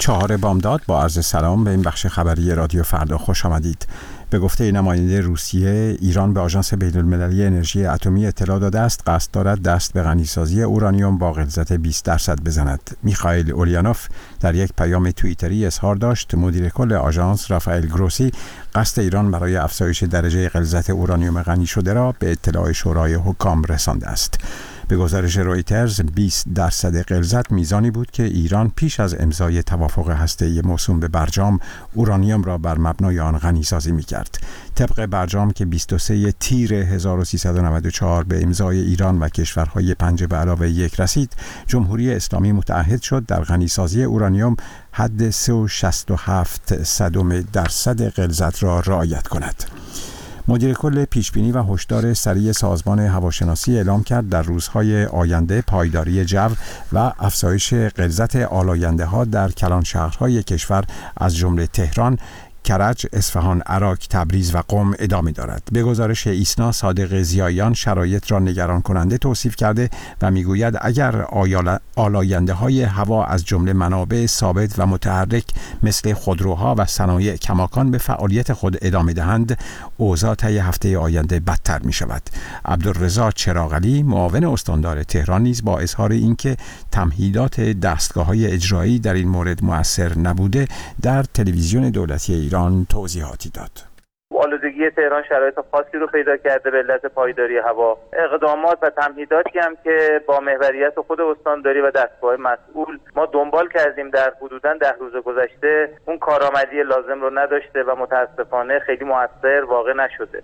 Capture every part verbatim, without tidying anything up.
چهار بامداد با عرض سلام به این بخش خبری رادیو فردا خوش آمدید. به گفته نماینده روسیه، ایران به آژانس بین‌المللی انرژی اتمی اطلاع داده است قصد دارد دست به غنیسازی اورانیوم با غلظت بیست درصد بزند. میخائیل اوليانوف در یک پیام توییتری اظهار داشت مدیر کل آژانس رافائل گروسی قصد ایران برای افزایش درجه غلظت اورانیوم غنی شده را به اطلاع شورای حکام رسانده است. به گزارش رویترز بیست درصد غلظت میزانی بود که ایران پیش از امضای توافق هسته‌ای موسوم به برجام اورانیوم را بر مبنای آن غنی‌سازی می‌کرد. طبق برجام که بیست و سه تیر هزار و سیصد و نود و چهار به امضای ایران و کشورهای پنج به علاوه یک رسید، جمهوری اسلامی متعهد شد در غنی‌سازی اورانیوم حد سه و شصت و هفت صدم درصد غلظت را رعایت کند. مدیر کل پیشبینی و هشدار سریع سازمان هواشناسی اعلام کرد در روزهای آینده پایداری جو و افزایش غلظت آلاینده‌ها در کلان شهرهای کشور از جمله تهران، کرج، اصفهان، عراق، تبریز و قم ادامه دارد. به گزارش ایسنا، صادق ضیاییان شرایط را نگران کننده توصیف کرده و میگوید اگر آلاینده های هوا از جمله منابع ثابت و متحرک مثل خودروها و صنایع کماکان به فعالیت خود ادامه دهند، اوضاع طی هفته آینده بدتر می شود. عبدالرضا چراغعلی معاون استاندار تهران نیز با اظهار اینکه تمهیدات دستگاه‌های اجرایی در این مورد مؤثر نبوده در تلویزیون دولتی ایران توضیحاتی داد. آلودگی تهران شرایط خاصی رو پیدا کرده به علت پایداری هوا. اقدامات و تمهیداتی هم که با محوریت خود استانداری و دستگاه مسئول ما دنبال کردیم در حدوداً ده روز گذشته اون کارآمدی لازم رو نداشته و متاسفانه خیلی مؤثر واقع نشده.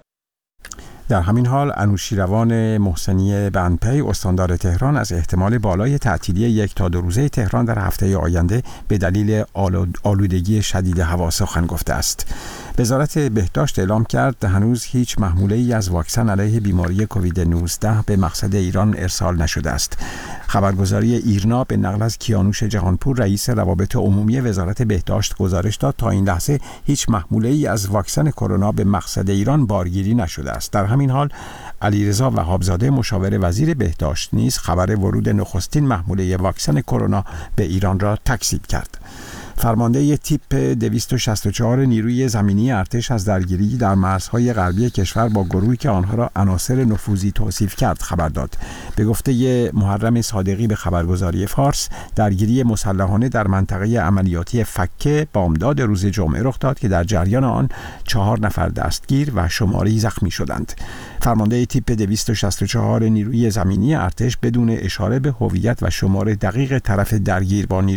در همین حال انوشیروان محسنی بندپی استاندار تهران از احتمال بالای تعطیلی یک تا دو روزه تهران در هفته آینده به دلیل آلودگی شدید هوا سخن گفته است. وزارت بهداشت اعلام کرد هنوز هیچ محموله‌ای از واکسن علیه بیماری کووید نوزده به مقصد ایران ارسال نشده است. خبرگزاری ایرنا به نقل از کیانوش جهانپور رئیس روابط عمومی وزارت بهداشت گزارش داد تا این لحظه هیچ محموله‌ای از واکسن کرونا به مقصد ایران بارگیری نشده است. در همین حال علیرضا وهابزاده مشاور وزیر بهداشت نیز خبر ورود نخستین محموله واکسن کرونا به ایران را تکذیب کرد. فرمانده تیپ دویست و شصت و چهار نیروی زمینی ارتش از درگیری در مرزهای غربی کشور با گروهی که آنها را عناصر نفوذی توصیف کرد خبر داد. به گفته محرم صادقی به خبرگزاری فارس، درگیری مسلحانه در منطقه عملیاتی فکه بامداد روز جمعه رخ داد که در جریان آن چهار نفر دستگیر و شماری زخمی شدند. فرمانده تیپ دویست و شصت و چهار نیروی زمینی ارتش بدون اشاره به هویت و شمار دقیق طرف درگیر با